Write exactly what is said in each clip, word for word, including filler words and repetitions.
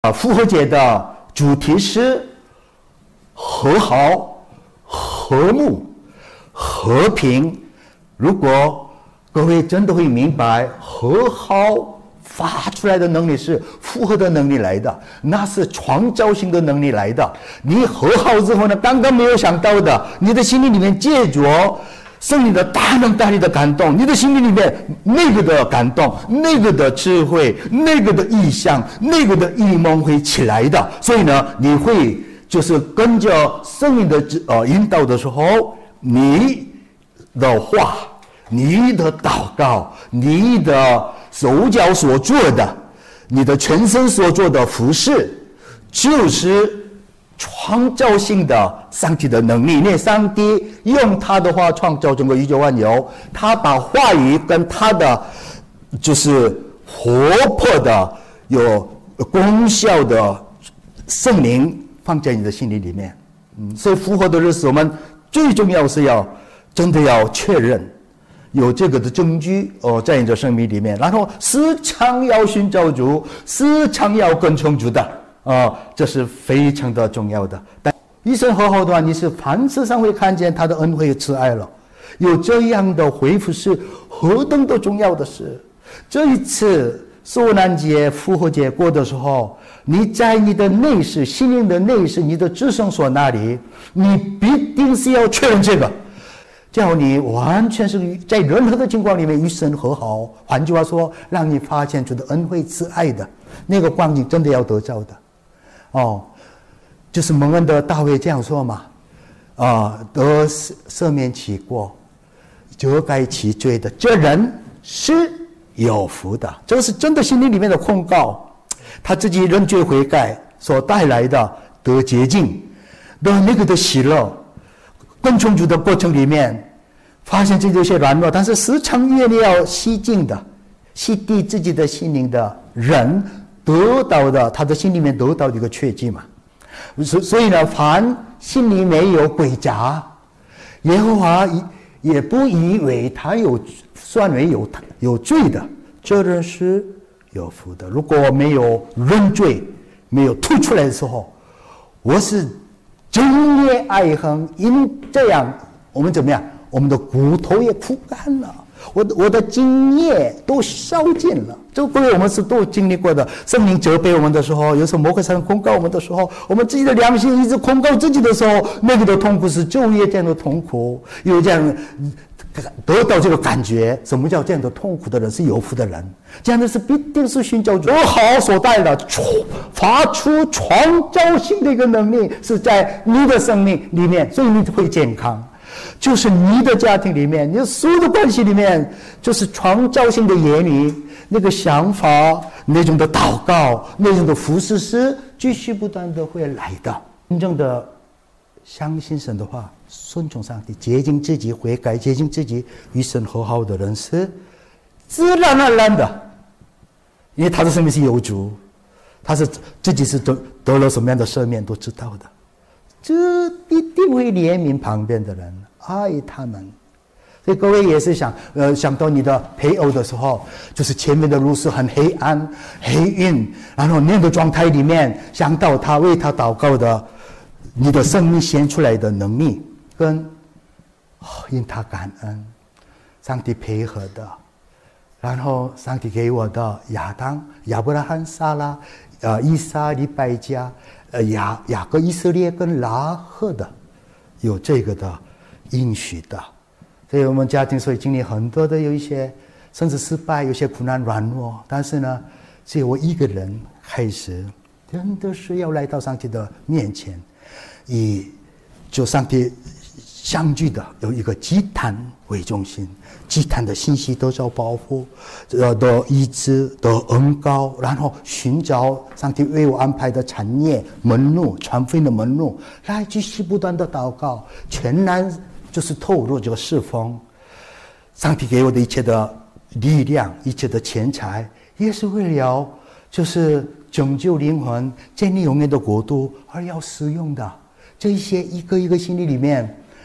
啊，复活节的主题是和好、和睦、和平。如果各位真的会明白，和好发出来的能力是复合的能力来的，那是创造性的能力来的。你和好之后呢，刚刚没有想到的，你的心里里面借着圣灵的大能大力的感动，你的心里面那个的感动，那个的智慧，那个的意象，那个的异梦会起来的。所以呢，你会就是跟着圣灵的呃引导的时候，你的话，你的祷告，你的手脚所做的，你的全身所做的服事，就是创造性的上帝的能力。因为上帝用他的话创造整个宇宙万有，他把话语跟他的就是活泼的有功效的圣灵放在你的心里里面。嗯，所以复活的日子，我们最重要是要真的要确认有这个的证据哦，在你的生命里面，然后时常要寻找主，时常要跟从主的啊、哦，这是非常的重要的。但与神和好的话，你是凡事上会看见他的恩惠和慈爱了。有这样的回复是何等的重要的事。这一次受难节、复活节过的时候，你在你的内室、心灵的内室、你的至圣所那里，你必定是要确认这个。叫你完全是在任何的情况里面与神和好，换句话说，让你发现主的恩惠慈爱的那个光景真的要得着的。哦，就是蒙恩的大卫这样说嘛，啊，得赦免其过，遮盖其罪的，这人是有福的。这是真的心灵里面的控告，他自己认罪悔改所带来的得洁净的那个的喜乐。跟从主的过程里面，发现自己有些软弱，但是时常愿意要洗净的、洗涤自己的心灵的人，得到的他的心里面得到的一个确据嘛。所以呢，凡心里没有诡诈，耶和华也不以为他有算为有有罪的，这人是有福的。如果没有认罪，没有吐出来的时候，我是真烈爱恨，因这样我们怎么样？我们的骨头也枯干了，我的我的精液都烧尽了。这个我们是都经历过的。圣灵责备我们的时候，有时候魔鬼上控告我们的时候，我们自己的良心一直控告自己的时候，那个的痛苦是昼夜这样的痛苦。有这样得到这个感觉，什么叫这样的痛苦的人是有福的人？这样的是必定是寻找主好所带的，发出创造性的一个能力，是在你的生命里面，所以你会健康。就是你的家庭里面，你的所有的关系里面，就是创造性的言语，那个想法，那种的祷告，那种的服事是继续不断的会来的。真正的相信神的话，顺从上帝，洁净自己，悔改，洁净自己，与神和好的人是自然而然的，因为他的生命是有主，他是自己是得得了什么样的赦免都知道的，这一定会怜悯旁边的人，爱他们。所以各位也是想呃想到你的配偶的时候，就是前面的路是很黑暗黑晕，然后那个状态里面想到他为他祷告的，你的生命显出来的能力跟、哦、因他感恩，上帝配合的，然后上帝给我的亚当、亚伯拉罕、撒拉、呃以撒、利百加、呃雅雅各、以色列跟拉赫的，有这个的应许的。所以我们家庭所以经历很多的有一些甚至失败，有些苦难软弱，但是呢，只有我一个人开始，真的是要来到上帝的面前，以就上帝相聚的有一个祭坛为中心，祭坛的信息得到保护，呃的医治的恩膏，然后寻找上帝为我安排的产业门路、传福音的门路，来继续不断的祷告，全然就是透露这个侍奉。上帝给我的一切的力量，一切的钱财，也是为了就是拯救灵魂，建立永远的国度而要使用的。这一些一个一个心里里面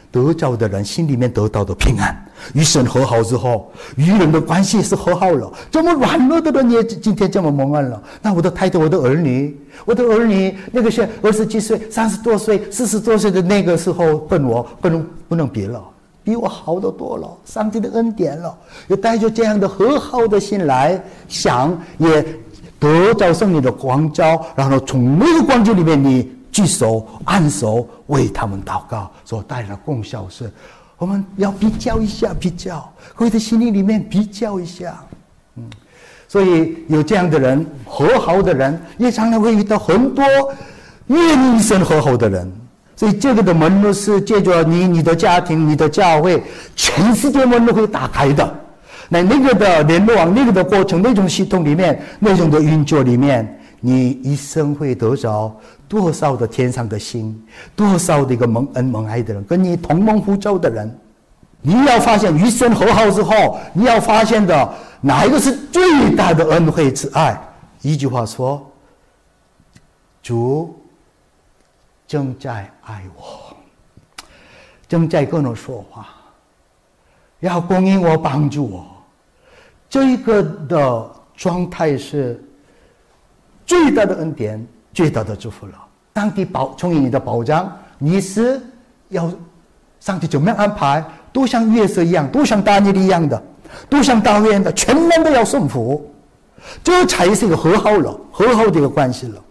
得着的人心里面得到的平安。与神和好之后，与人的关系是和好了。这么软弱的人也今天这么蒙恩了。那我的太太，我的儿女，我的儿女，那个是二十几岁、三十多岁、四十多岁的那个时候，跟我不能不能比了，比我好得多了。上帝的恩典了，也带着这样的和好的心来想，也得着圣灵的光照，然后从那个光照里面，你举手按手为他们祷告，所带来的功效是。我们要比较一下，比较，各位的心灵里面比较一下，嗯，所以有这样的人，和好的人，也常常会遇到很多愿意神和好的人。所以这个的门路是借着你、你的家庭、你的教会，全世界门路会打开的。那那个的联络网、那个的过程、那种系统里面、那种的运作里面，你一生会得着多少的天上的星，多少的一个蒙恩蒙爱的人，跟你同盟呼召的人。你要发现与神和好之后，你要发现的哪一个是最大的恩惠之爱。一句话说，主正在爱我，正在跟我说话，要供应我，帮助我。这个的状态是最大的恩典，最大的祝福了。上帝保充你的保障，你是要上帝怎么样安排，都像约瑟一样，都像大尼一样的，都像大卫一样的，全然都要顺服，这才是一个和好了，和好的一个关系了。